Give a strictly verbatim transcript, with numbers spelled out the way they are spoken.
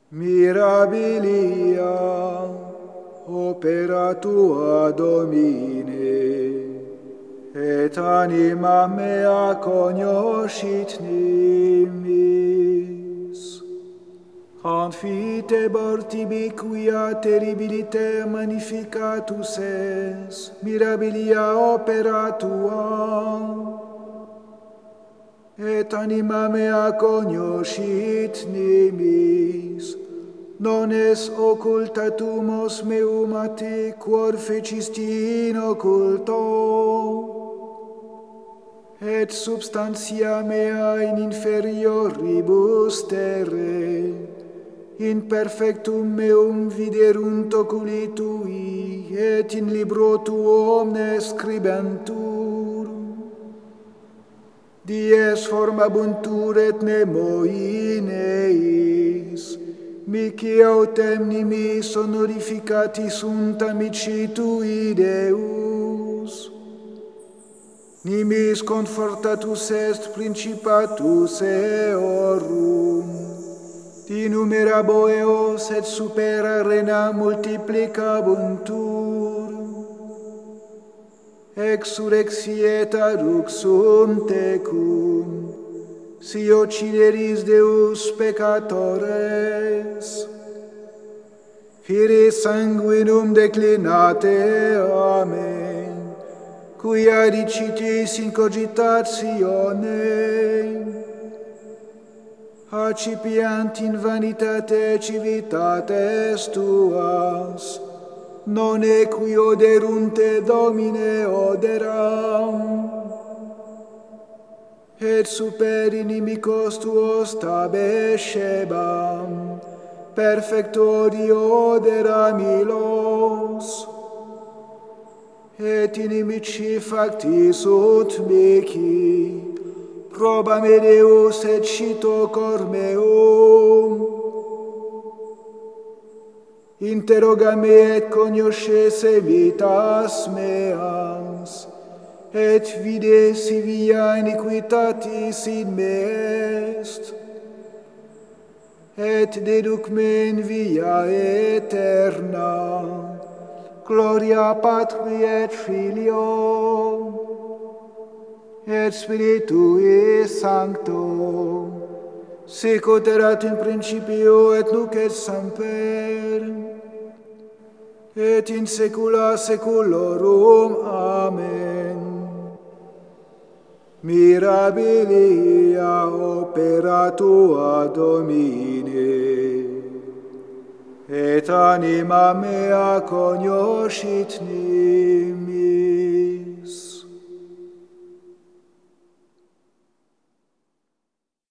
Mirabilia opera tua, Domine, et anima mea cognoscit nimis. Confitebor tibi quia terribiliter magnificatus es, mirabilia opera tua, et anima mea cognoscit nimis, non es occultatumos meum a te, quod fecisti in occulto, et substantia mea in inferioribus terre, in perfectum meum viderunt oculi tui, et in libro tuo omnes scribentur. Dies formabuntur et nemo in eis, mihi autem nimis honorificati sunt amici tui, Deus. Nimis confortatus est principatus eorum, innumerabo eos et supera rena multiplicabuntur. Exsurrexieta ruxum tecum, si occideris Deus peccatores, firis sanguinum declinate, amen, quia dicitis in cogitatione, accipiant in vanitate civitates tuas, non equi oderunte, Domine, oderam, et super inimicos tuos tabescebam, perfectori oderam illos, et inimici facti sunt mihi, proba me Deus et scito cor meum. Interroga me et cognoscese vitas meas, et vide si via iniquitatis in me est, et deduc me in via eterna, gloria Patri et Filio, et Spiritui Sancto, sicut erat in principio et nunc et semper, et in saecula saeculorum. Amen. Mirabilia opera tua, Domine, et anima mea cognoscit nimis.